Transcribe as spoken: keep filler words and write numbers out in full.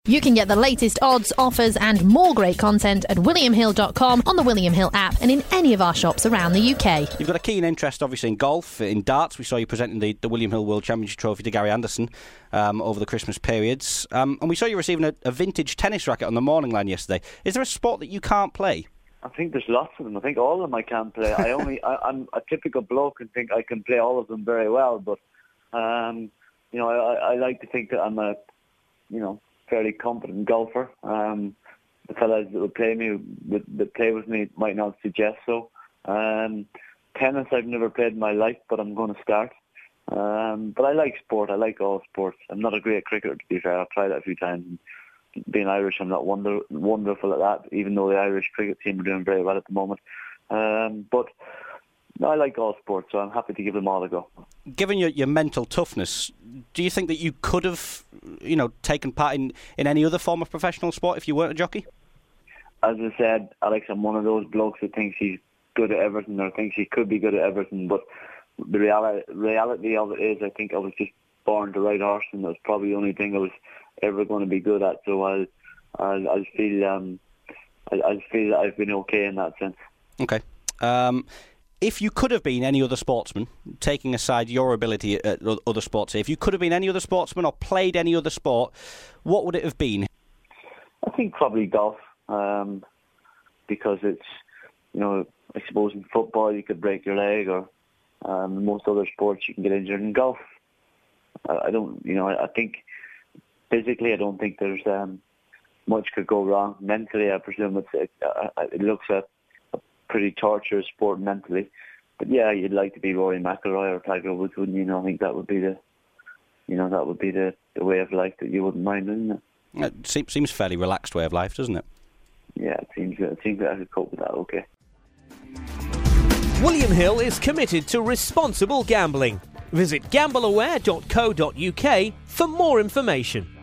You can get the latest odds, offers and more great content at william hill dot com, on the William Hill app and in any of our shops around the U K. You've got a keen interest, obviously, in golf, in darts. We saw you presenting the, the William Hill World Championship Trophy to Gary Anderson um, over the Christmas periods. Um, and we saw you receiving a, a vintage tennis racket on the morning line yesterday. Is there a sport that you can't play? I think there's lots of them. I think all of them I can play. I only, I, I'm a typical bloke and think I can play all of them very well. But, um, you know, I, I like to think that I'm a, you know, fairly competent golfer. Um, the fellas that would play me, that, that play with me, might not suggest so. Um, tennis I've never played in my life, but I'm going to start. Um, but I like sport. I like all sports. I'm not a great cricketer, to be fair. I've tried it a few times. Being Irish, I'm not wonder, wonderful at that, even though the Irish cricket team are doing very well at the moment. Um, but I like all sports, so I'm happy to give them all a go. Given your, your mental toughness, do you think that you could have, you know, taken part in, in any other form of professional sport if you weren't a jockey? As I said, Alex, I'm one of those blokes that thinks he's good at everything or thinks he could be good at everything, but the reality, reality of it is I think I was just born the right horse, and that was probably the only thing I was ever going to be good at, so I'll, I'll, I'll feel um, I'll, I'll feel that I've been okay in that sense. Okay. Um, if you could have been any other sportsman, taking aside your ability at other sports, if you could have been any other sportsman or played any other sport, what would it have been? I think probably golf, um, because it's, you know, I suppose in football you could break your leg, or um, most other sports you can get injured. In golf, I, I don't, you know, I, I think physically I don't think there's um, much could go wrong. Mentally, I presume it's, it, uh, it looks a, a pretty torturous sport mentally. But yeah, you'd like to be Rory McIlroy or Tiger Woods, wouldn't you? You know, I think that would be the, you know, that would be the, the way of life that you wouldn't mind, wouldn't it? It seems, seems fairly relaxed way of life, doesn't it? Yeah, it seems, it seems that I could cope with that okay. William Hill is committed to responsible gambling. Visit gamble aware dot co dot uk for more information.